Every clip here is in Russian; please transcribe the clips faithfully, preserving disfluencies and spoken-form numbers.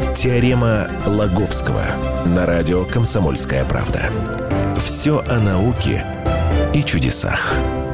Теорема Лаговского на радио «Комсомольская правда». Все о науке и чудесах.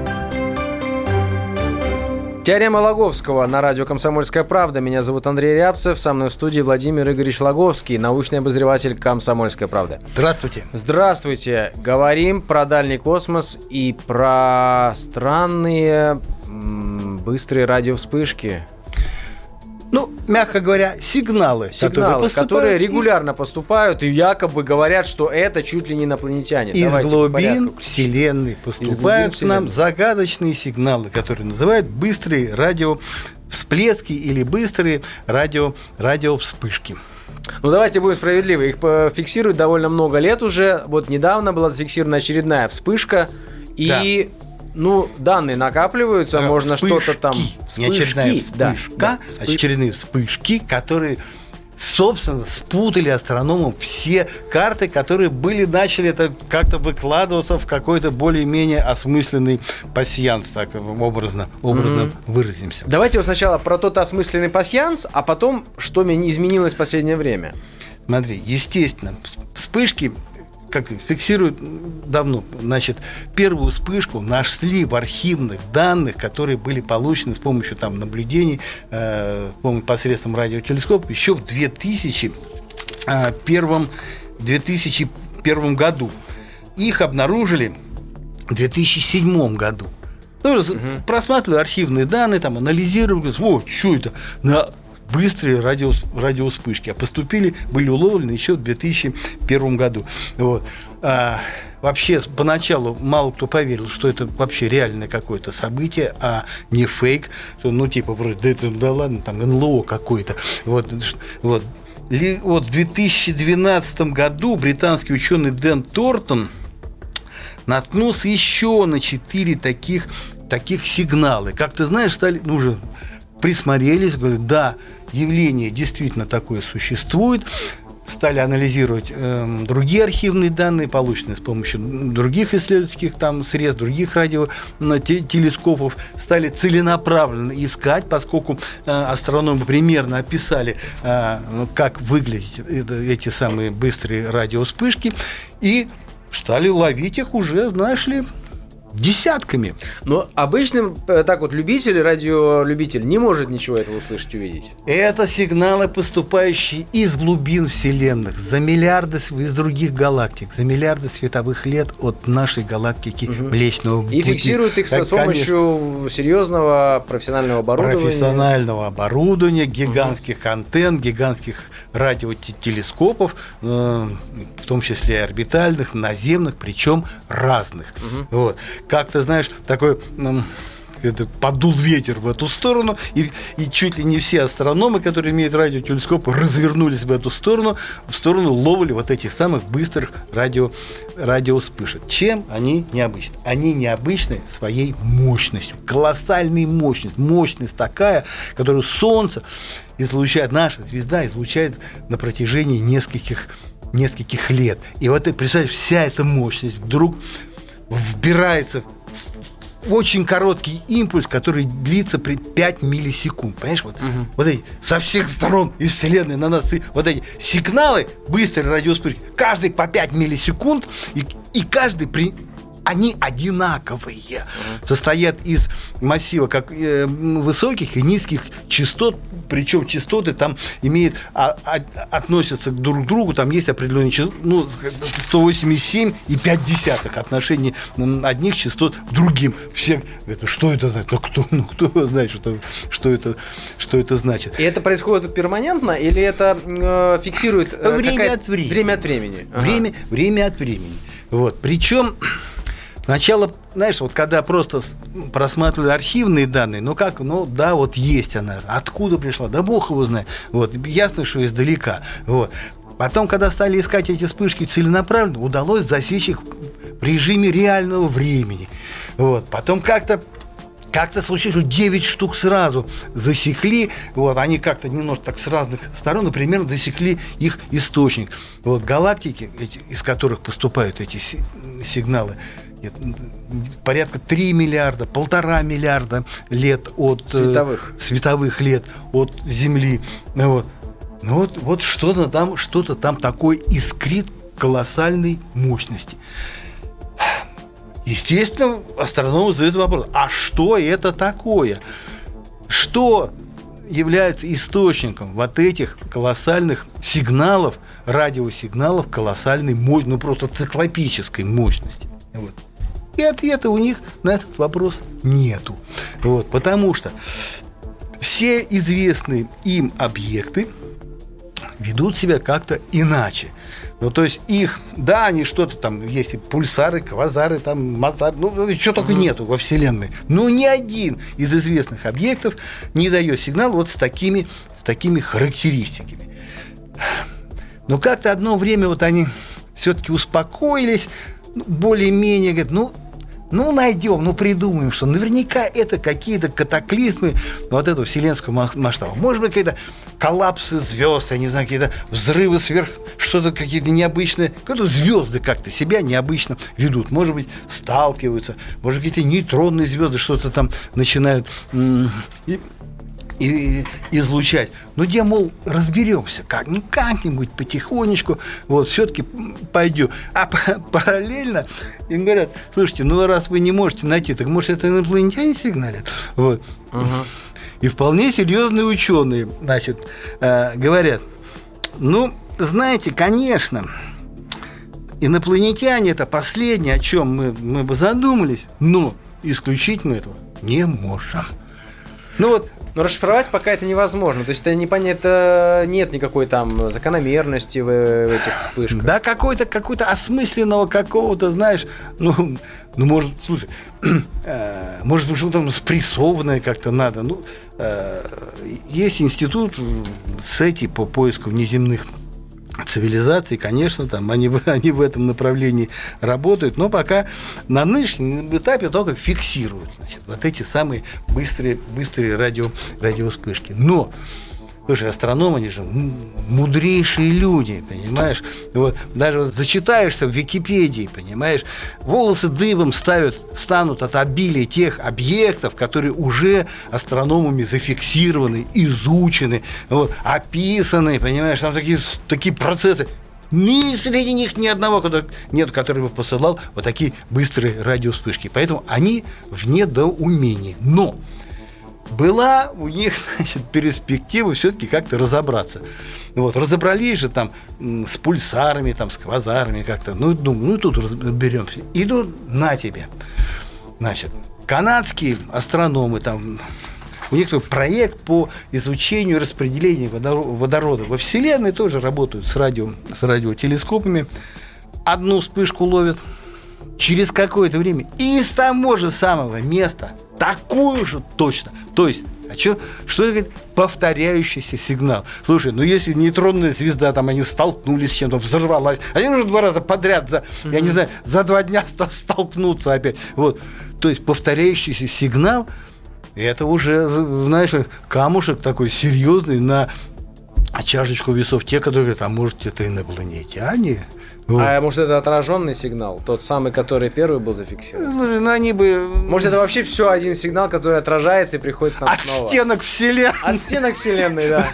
Теорема Лаговского на радио «Комсомольская правда». Меня зовут Андрей Рябцев. Со мной в студии Владимир Игоревич Лаговский, научный обозреватель «Комсомольской правды». Здравствуйте. Здравствуйте. Говорим про дальний космос и про странные м- быстрые радиовспышки. Ну, мягко говоря, сигналы, Сигналы, которые, которые регулярно и... поступают и якобы говорят, что это чуть ли не инопланетяне. Из Давайте глубин Вселенной поступают к нам загадочные сигналы, которые называют быстрые радиовсплески или быстрые радио, радиовспышки. Ну, давайте будем справедливы. Их фиксируют довольно много лет уже. Вот недавно была зафиксирована очередная вспышка. И... Да. Ну, данные накапливаются, да, можно вспышки, что-то там... Вспышки, не очередная вспышка, да, да, вспышки. Очередные вспышки, которые, собственно, спутали астрономам все карты, которые были, начали это как-то выкладываться в какой-то более-менее осмысленный пасьянс, так образно, образно mm-hmm. выразимся. Давайте вот сначала про тот осмысленный пасьянс, а потом, что изменилось в последнее время. Смотри, естественно, вспышки... как фиксируют давно, значит, первую вспышку нашли в архивных данных, которые были получены с помощью там наблюдений, э, посредством радиотелескопа еще в две тысячи первом году. Их обнаружили в две тысячи седьмом году. Ну, угу. Просматривали архивные данные, там, анализировали, о, что это? На быстрые радио, радиовспышки, а поступили, были уловлены еще в две тысячи первом году. Вот. А, вообще, поначалу мало кто поверил, что это вообще реальное какое-то событие, а не фейк, что, ну, типа, вроде, да, это, да ладно, там, эн эл о какое-то. Вот, вот. Вот в две тысячи двенадцатом году британский ученый Дэн Тортон наткнулся еще на четыре таких, таких сигнала. Как ты знаешь, стали, ну, уже присмотрелись, говорят, да, явление действительно такое существует, стали анализировать э, другие архивные данные, полученные с помощью других исследовательских там, средств, других радиотелескопов, стали целенаправленно искать, поскольку э, астрономы примерно описали, э, как выглядят эти самые быстрые радиовспышки, и стали ловить их уже, знаешь ли, десятками. Но обычный так вот любитель, радиолюбитель не может ничего этого услышать, увидеть. Это сигналы, поступающие из глубин вселенных, за миллиарды из других галактик, за миллиарды световых лет от нашей галактики угу. Млечного Пути. И фиксируют их так, с помощью конечно, серьезного профессионального оборудования. Профессионального оборудования, гигантских угу. антенн, гигантских радиотелескопов, э, в том числе и орбитальных, наземных, причем разных. Угу. Вот. Как ты знаешь, такой это, подул ветер в эту сторону, и, и чуть ли не все астрономы, которые имеют радиотелескопы, развернулись в эту сторону, в сторону ловли вот этих самых быстрых радио, радиовспышек. Чем они необычны? Они необычны своей мощностью, колоссальной мощностью. Мощность такая, которую Солнце излучает, наша звезда излучает на протяжении нескольких, нескольких лет. И вот, представляешь, вся эта мощность вдруг вбирается в очень короткий импульс, который длится при пять миллисекунд. Понимаешь, вот, угу. вот эти со всех сторон из Вселенной на нас, вот эти сигналы, быстрые радиовспышки, каждый по пять миллисекунд, и, и каждый при... они одинаковые, uh-huh. состоят из массива как э, высоких и низких частот, причем частоты там имеют, а, а, относятся друг к другу, там есть определенные частоты, ну, сто восемьдесят семь и пять десятых отношений одних частот к другим. Все говорят, что это значит? Ну, кто, ну, кто знает, что, что, это, что это значит? И это происходит перманентно или это э, фиксирует э, время от времени? Время от времени. Ага. Время, время от времени. Вот. Причем сначала, знаешь, вот когда просто просматривали архивные данные, ну как, ну да, вот есть она, откуда пришла, да бог его знает, вот, ясно, что издалека, вот. Потом, когда стали искать эти вспышки целенаправленно, удалось засечь их в режиме реального времени, вот. Потом как-то Как-то случилось, что девять штук сразу засекли, вот, они как-то немножко так с разных сторон, но примерно засекли их источник. Вот, галактики, эти, из которых поступают эти сигналы, порядка три миллиарда, полтора миллиарда лет от световых, э, световых лет от Земли. Вот. Ну вот, вот что-то там, что-то там такое искрит колоссальной мощности. Естественно, астрономы задают вопрос: а что это такое? Что является источником вот этих колоссальных сигналов, радиосигналов колоссальной мощности, ну просто циклопической мощности? Вот. И ответа у них на этот вопрос нету. Вот, потому что все известные им объекты ведут себя как-то иначе. Ну, то есть их, да, они что-то там, есть и пульсары, квазары, там, мазары, ну, что только uh-huh. нету во Вселенной. Но ни один из известных объектов не дает сигнал вот с такими, с такими характеристиками. Но как-то одно время вот они все-таки успокоились, более-менее, говорят, ну, ну, найдем, ну, придумаем, что наверняка это какие-то катаклизмы вот этого вселенского масштаба. Может быть, какие-то коллапсы звезд, я не знаю, какие-то взрывы сверх, что-то какие-то необычные, какие-то звезды как-то себя необычно ведут. Может быть, сталкиваются, может, какие-то нейтронные звезды что-то там начинают м- и, и, излучать. Ну, где, мол, разберемся, как, ну, как-нибудь потихонечку, вот, все-таки пойдем. А параллельно им говорят: слушайте, ну, раз вы не можете найти, так, может, это инопланетяне сигналят? Вот. Uh-huh. И вполне серьезные ученые, значит, э, говорят: ну, знаете, конечно, инопланетяне – это последнее, о чем мы, мы бы задумались, но исключить мы этого не можем. Ну, вот. Но расшифровать пока это невозможно. То есть это непонятно, нет никакой там закономерности в, в этих вспышках. Да, какой-то, какой-то осмысленного какого-то, знаешь, ну, ну может, слушай, э, может быть, что-то там спрессованное как-то надо. Ну, э, есть институт сети по поиску внеземных цивилизаций, конечно, там они, они в этом направлении работают, но пока на нынешнем этапе только фиксируют, значит, вот эти самые быстрые, быстрые радио, радиовспышки. Но, слушай, астрономы, они же мудрейшие люди, понимаешь? Вот, даже вот зачитаешься в Википедии, понимаешь, волосы дыбом ставят, станут от обилия тех объектов, которые уже астрономами зафиксированы, изучены, вот, описаны, понимаешь, там такие, такие процессы. Ни среди них ни одного нет, который бы посылал вот такие быстрые радиовспышки. Поэтому они в недоумении. Но была у них, значит, перспектива все-таки как-то разобраться. Вот, разобрались же там с пульсарами, там, с квазарами как-то. Ну, думаю, ну тут разберемся. Идут на тебе. Значит, канадские астрономы, там, у них такой проект по изучению распределения водорода во Вселенной, тоже работают с, радио, с радиотелескопами. Одну вспышку ловят. Через какое-то время из того же самого места такую же точно. То есть, а что, что это, говорит, повторяющийся сигнал? Слушай, ну если нейтронная звезда, там они столкнулись с чем-то, взорвалась, они уже два раза подряд, за, mm-hmm. я не знаю, за два дня столкнутся опять. Вот. То есть повторяющийся сигнал, это уже, знаешь, камушек такой серьезный на чашечку весов. Те, которые говорят: а может, это инопланетяне? Вот. А может, это отраженный сигнал, тот самый, который первый был зафиксирован? Слушай, ну они бы... Может, это вообще все один сигнал, который отражается и приходит нам от снова? От стенок Вселенной. От стенок Вселенной, да.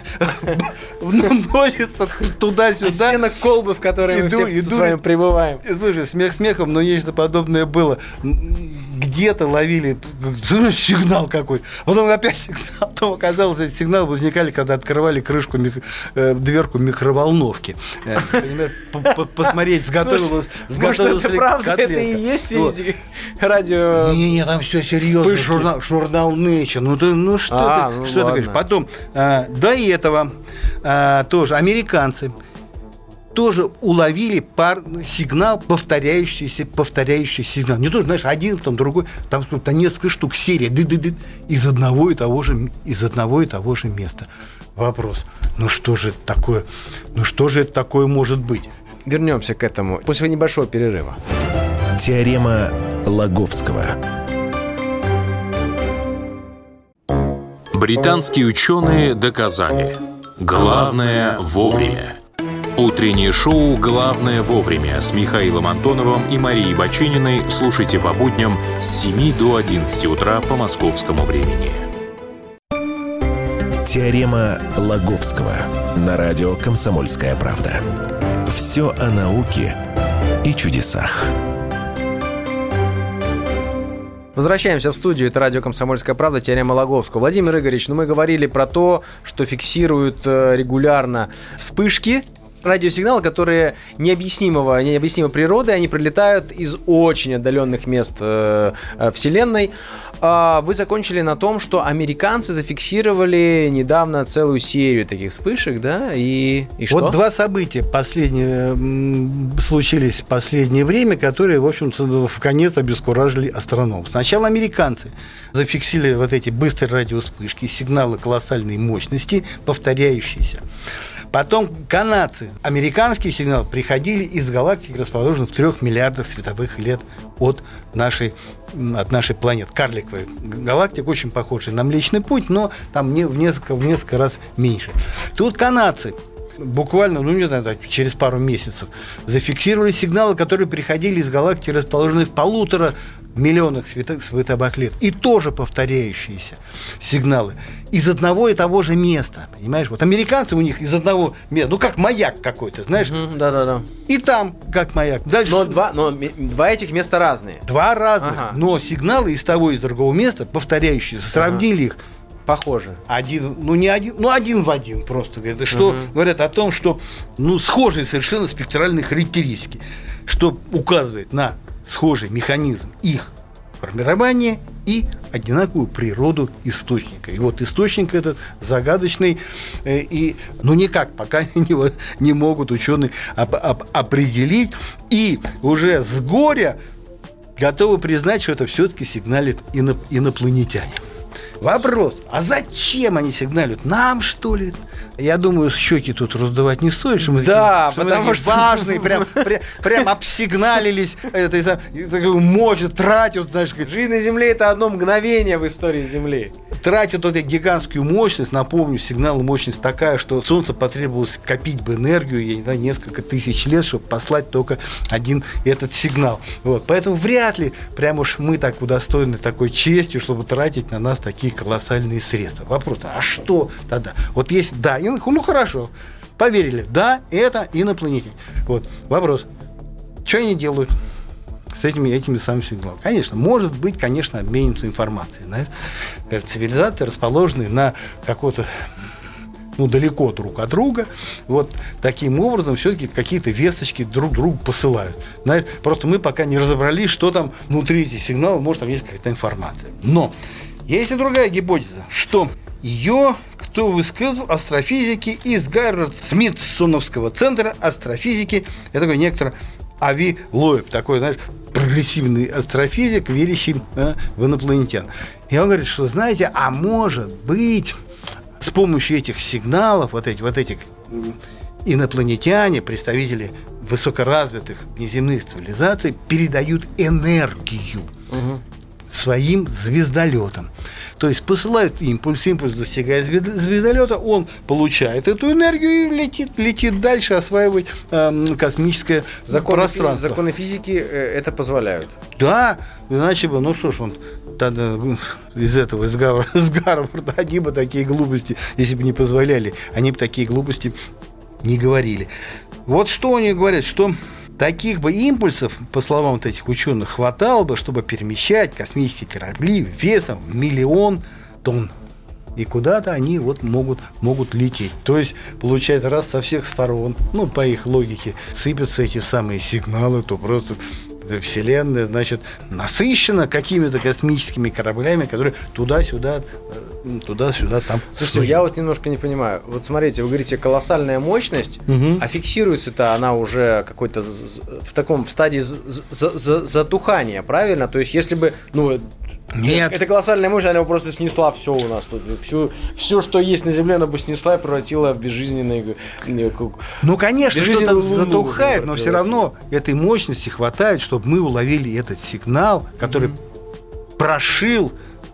Носится туда-сюда. От стенок колбы, в которой мы все с вами пребываем. Слушай, смех смехом, но нечто подобное было. Где-то ловили сигнал какой, потом опять сигнал, потом оказалось, эти сигналы возникали, когда открывали крышку, дверку микроволновки. Посмотреть, сготовилось, сготовилось ли котлетка. Может, это правда, это и есть вот. Эти радио... Не-не-не, там все серьезно, журнал, журнал Nature, ну, ты, ну что а, ты, ну, что ты говоришь? Потом, а, до этого а, тоже американцы тоже уловили пар, сигнал, повторяющийся, повторяющийся сигнал. Не то, знаешь, один, потом другой, там, там несколько штук, серия, ды-ды-ды, из одного и того же, из одного и того же места. Вопрос: ну что же это такое? Ну что же это такое может быть? Вернемся к этому после небольшого перерыва. Теорема Лаговского. Британские ученые доказали: главное вовремя. Утреннее шоу «Главное вовремя» с Михаилом Антоновым и Марией Бачининой слушайте по будням с семи до одиннадцати утра по московскому времени. Теорема Лаговского на радио «Комсомольская правда». Все о науке и чудесах. Возвращаемся в студию. Это радио «Комсомольская правда», теорема Лаговского. Владимир Игоревич, ну мы говорили про то, что фиксируют регулярно вспышки, радиосигналы, которые необъяснимого, необъяснимой природы, они прилетают из очень отдаленных мест э, Вселенной. А вы закончили на том, что американцы зафиксировали недавно целую серию таких вспышек, да? И, и что? Вот два события последние, м, случились в последнее время, которые, в общем-то, в конец обескуражили астрономов. Сначала американцы зафиксировали вот эти быстрые радиовспышки, сигналы колоссальной мощности, повторяющиеся. Потом канадцы. Американские сигналы приходили из галактик, расположенных в трех миллиардах световых лет от нашей, от нашей планеты. Карликовая галактика, очень похожая на Млечный Путь, но там в несколько, в несколько раз меньше. Тут канадцы буквально, ну не знаю, через пару месяцев зафиксировали сигналы, которые приходили из галактики, расположенных в полутора миллионах световых лет, и тоже повторяющиеся сигналы из одного и того же места, понимаешь? Вот американцы у них из одного места, ну как маяк какой-то, знаешь? Mm-hmm, да-да-да. И там как маяк. Дальше... Но, два, но два этих места разные. Два разных, ага. Но сигналы из того и из другого места повторяющиеся, сравнили ага. их. Похоже. Один, ну не один, ну один в один просто. Говорят, что угу. говорят о том, что ну, схожие совершенно спектральные характеристики, что указывает на схожий механизм их формирования и одинаковую природу источника. И вот источник этот загадочный, э, и ну никак пока не, не могут ученые оп- оп- определить, и уже с горя готовы признать, что это все-таки сигналит иноп- инопланетяне. Вопрос, а зачем они сигналят? Нам, что ли? Я думаю, щеки тут раздувать не стоит, что мы да, такие, потому мы что важные, прям, прям, прям обсигналились, это, такую мощь тратят. Знаешь, жизнь на Земле – это одно мгновение в истории Земли. Тратят вот эту гигантскую мощность. Напомню, сигнал мощность такая, что Солнце потребовалось копить бы энергию, я не знаю, несколько тысяч лет, чтобы послать только один этот сигнал. Вот. Поэтому вряд ли прям уж мы так удостоены такой честью, чтобы тратить на нас такие колоссальные средства. Вопрос, а что тогда? Вот есть, да, и, ну хорошо, поверили, да, это инопланетяне. Вот, вопрос, что они делают с этими, этими самыми сигналами? Конечно, может быть, конечно, обмениваются информацией. Знаешь? Цивилизации, расположенные на какой-то, ну, далеко друг от друга, вот таким образом все-таки какие-то весточки друг другу посылают. Знаешь? Просто мы пока не разобрались, что там внутри этих сигналов, может, там есть какая-то информация. Но есть и другая гипотеза, что ее кто высказал астрофизики из Гарвард-Смитсоновского центра астрофизики. Это такой некто Ави Лоеб, такой, знаешь, прогрессивный астрофизик, верящий а, в инопланетян. И он говорит, что, знаете, а может быть, с помощью этих сигналов, вот, эти, вот этих инопланетяне, представители высокоразвитых внеземных цивилизаций, передают энергию угу. своим звездолетам. То есть посылают импульс, импульс достигает звездолета, он получает эту энергию и летит, летит дальше осваивать э, космическое законы пространство. Фи- законы физики это позволяют. Да, иначе бы, ну что ж, он тогда из этого, из Гарварда, из Гарварда, они бы такие глупости, если бы не позволяли, они бы такие глупости не говорили. Вот что они говорят, что таких бы импульсов, по словам вот этих ученых, хватало бы, чтобы перемещать космические корабли весом в миллион тонн. И куда-то они вот могут, могут лететь. То есть, получается, раз со всех сторон, ну, по их логике, сыпятся эти самые сигналы, то просто Вселенная, значит, насыщена какими-то космическими кораблями, которые туда-сюда, туда-сюда там. Слушайте, служат. Я вот немножко не понимаю. Вот смотрите, вы говорите, колоссальная мощность, угу. а фиксируется-то она уже какой-то в таком в стадии затухания, правильно? То есть, если бы, ну, нет. Эта колоссальная мощь, она просто снесла все у нас тут. Все, все, что есть на Земле, она бы снесла и превратила в безжизненный... Ну, конечно, что-то затухает, но все равно этой мощности хватает, чтобы мы уловили этот сигнал, который mm-hmm. прошил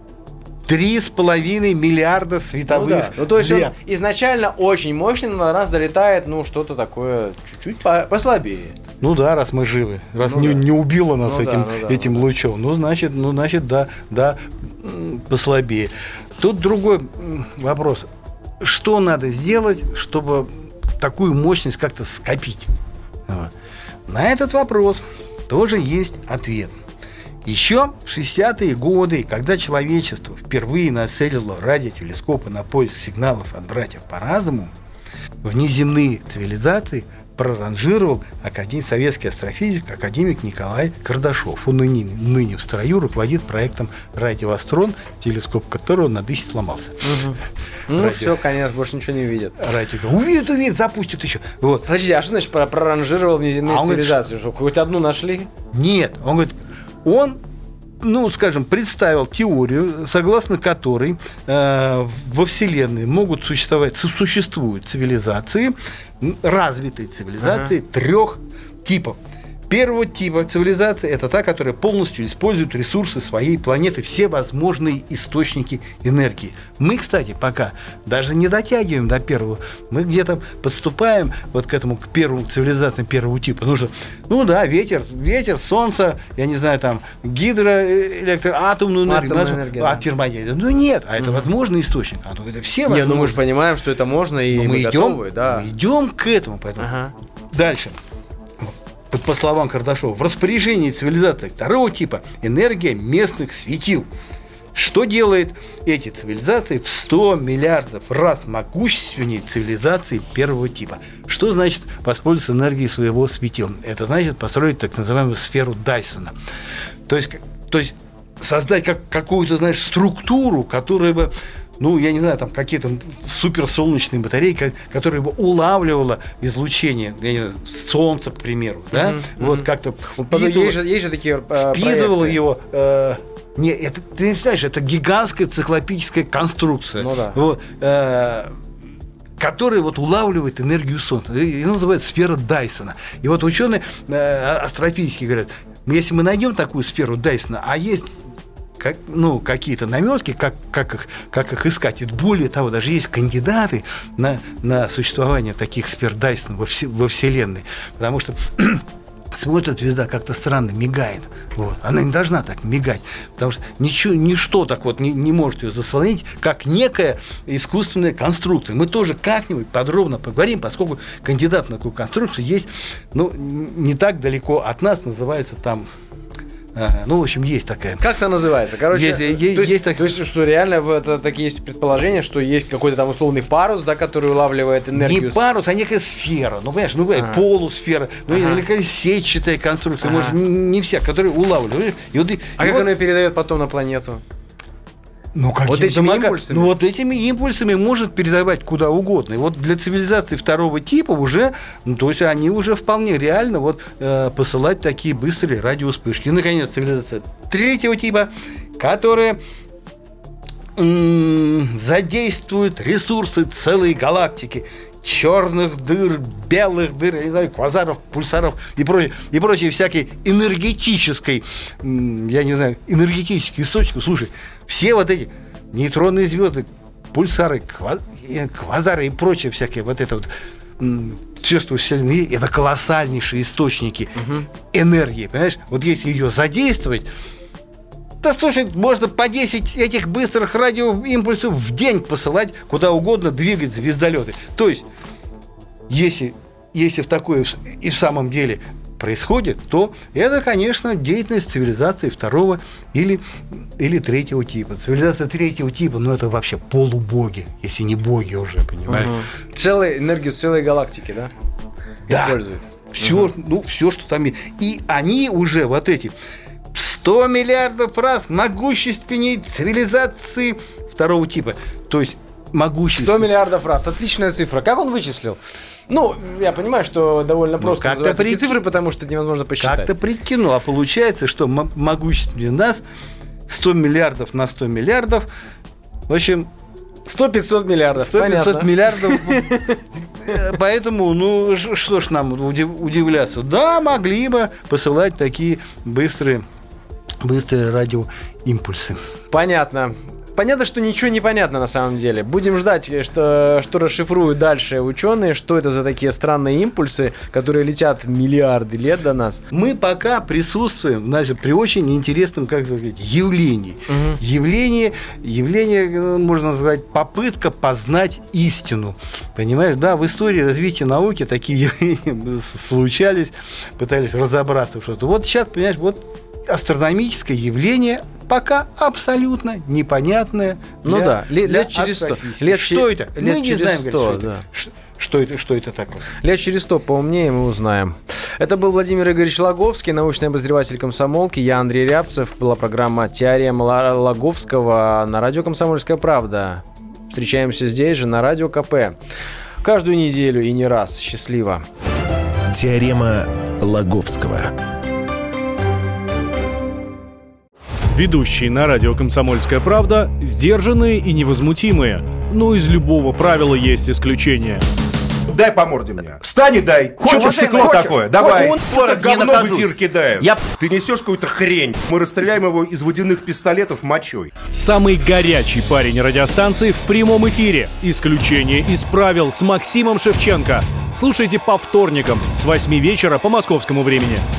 три с половиной миллиарда световых лет. Ну, да. Ну, то есть он изначально очень мощный, но на нас долетает, ну, что-то такое чуть-чуть послабее. Ну да, раз мы живы, раз ну, не, да. не убило нас ну, этим, да, ну, да, этим ну, лучом, ну значит, ну значит, да, да, послабее. Тут другой вопрос. что надо сделать, чтобы такую мощность как-то скопить? Вот. На этот вопрос тоже есть ответ. Еще в шестидесятые годы, когда человечество впервые нацелило радиотелескопы на поиск сигналов от братьев по разуму, внеземные цивилизации проранжировал академ... советский астрофизик академик Николай Кардашов. Он ныне, ныне в строю руководит проектом «Радиоастрон», телескоп которого на дыще сломался. Угу. Ну Радио... все, конечно, больше ничего не увидят. Радио увидит, увидит, запустит еще. Вот. Подожди, а что значит проранжировал внеземные а цивилизации? Говорит, что, хоть одну нашли? Нет, он говорит, он... ну, скажем, представил теорию, согласно которой э, во Вселенной могут существовать, существуют цивилизации, развитые цивилизации ага. трех типов. Первого типа цивилизации – это та, которая полностью использует ресурсы своей планеты, все возможные источники энергии. Мы, кстати, пока даже не дотягиваем до первого. Мы где-то подступаем вот к этому, к первому, к цивилизациям первого типа. Ну, что, ну да, ветер, ветер, солнце, я не знаю, там, гидроэлектро, атомную энергию, атомная энергия, а термоядерную. Ну нет, а это mm-hmm. возможный источник. А, ну, это все возможные. Не, ну мы же понимаем, что это можно, и мы, мы готовы, идем, да. Мы идем к этому, поэтому. Ага. Дальше. По словам Кардашова, в распоряжении цивилизации второго типа энергия местных светил, что делает эти цивилизации в сто миллиардов раз могущественнее цивилизации первого типа. Что значит воспользоваться энергией своего светила? Это значит построить так называемую сферу Дайсона. То есть, то есть создать как, какую-то, знаешь, структуру, которая бы, ну, я не знаю, там какие-то суперсолнечные батареи, которые бы улавливала излучение, я не знаю, солнца, к примеру, да, mm-hmm. вот как-то впитывала, есть же, есть же такие э, впитывала его. Э, не, это, ты не представляешь, это гигантская циклопическая конструкция. Ну да. Вот, э, который вот улавливает энергию Солнца. И называется сфера Дайсона. И вот ученые э, астрофизики говорят, если мы найдем такую сферу Дайсона, а есть как, ну, какие-то наметки, как, как, их, как их искать. И более того, даже есть кандидаты на, на существование таких сфер Дайсона во, все, во Вселенной. Потому что смотрит звезда, как-то странно мигает. Вот. Она не должна так мигать, потому что ничего, ничто так вот не, не может ее заслонить, как некая искусственная конструкция. Мы тоже как-нибудь подробно поговорим, поскольку кандидат на такую конструкцию есть, ну, не так далеко от нас, называется там... Ага, ну, в общем, есть такая. Как это называется? Короче, есть, то, есть, есть, есть так... то есть, что реально это, такие есть предположения, что есть какой-то там условный парус, да, который улавливает энергию. Не парус, а некая сфера. Ну, понимаешь, ну, ага. полусфера, ну, ага. или какая сетчатая конструкция, ага. может, не, не вся, которая улавливает. И вот, и, а и как вот... она передает потом на планету? Ну, вот этими мага... импульсами? Ну, вот этими импульсами может передавать куда угодно. И вот для цивилизации второго типа уже, ну, то есть они уже вполне реально вот, э, посылать такие быстрые радиовспышки. И, наконец, цивилизация третьего типа, которая м- задействует ресурсы целой галактики. Черных дыр, белых дыр, я не знаю, квазаров, пульсаров и прочее, и прочее всякой энергетической, я не знаю, энергетических источников. Слушай, все вот эти нейтронные звезды, пульсары, квазары и прочее всякие вот это вот все, что Вселенной, это колоссальнейшие источники угу. энергии, понимаешь? Вот если ее задействовать, да, слушай, можно по десять этих быстрых радиоимпульсов в день посылать куда угодно, двигать звездолеты. То есть, если, если в такое и в самом деле происходит, то это, конечно, деятельность цивилизации второго или, или третьего типа. Цивилизация третьего типа, ну, это вообще полубоги, если не боги уже, понимаешь? Угу. Целую энергию целой галактики, да? Да. Используют. Все, угу. ну, все, что там есть. И они уже, вот эти... сто миллиардов раз могущественнее цивилизации второго типа. То есть могущественнее. сто миллиардов раз. Отличная цифра. Как он вычислил? Ну, я понимаю, что довольно ну, просто называть при... такие цифры, потому что невозможно посчитать. Как-то прикинул. А получается, что м- могущественнее нас сто миллиардов на сто миллиардов. В общем... сто-пятьсот миллиардов. сто-пятьсот миллиардов. Поэтому, ну, что ж нам удивляться. Да, могли бы посылать такие быстрые быстрые радиоимпульсы. Понятно. понятно, что ничего не понятно на самом деле. Будем ждать, что, что расшифруют дальше ученые, что это за такие странные импульсы, которые летят миллиарды лет до нас. Мы пока присутствуем, значит, при очень интересном, как сказать, явлении. Угу. Явление, явление, можно назвать, попытка познать истину. Понимаешь, да, в истории развития науки такие явления случались, пытались разобраться в что-то. Вот сейчас, понимаешь, вот астрономическое явление пока абсолютно непонятное. Ну для, да, лет, для лет через сто. Лет что это? Лет мы не через знаем, сто, говорит, что, да. это, что, это, что это такое. Лет через сто поумнее мы узнаем. Это был Владимир Игоревич Логовский, научный обозреватель «Комсомолки». Я Андрей Рябцев. Была программа «Теорема Логовского» на радио «Комсомольская правда». Встречаемся здесь же, на радио ка пэ. Каждую неделю и не раз. Счастливо. Теорема Логовского. Ведущие на радио «Комсомольская правда» сдержанные и невозмутимые. Но из любого правила есть исключение. Дай по морде мне. Встань и дай. Хочешь Чё, стекло хочешь? такое? Давай. Он, Что-то говно накажусь. в эфир кидаешь. Я... Ты несешь какую-то хрень. Мы расстреляем его из водяных пистолетов мочой. Самый горячий парень радиостанции в прямом эфире. Исключение из правил с Максимом Шевченко. Слушайте по вторникам с восьми вечера по московскому времени.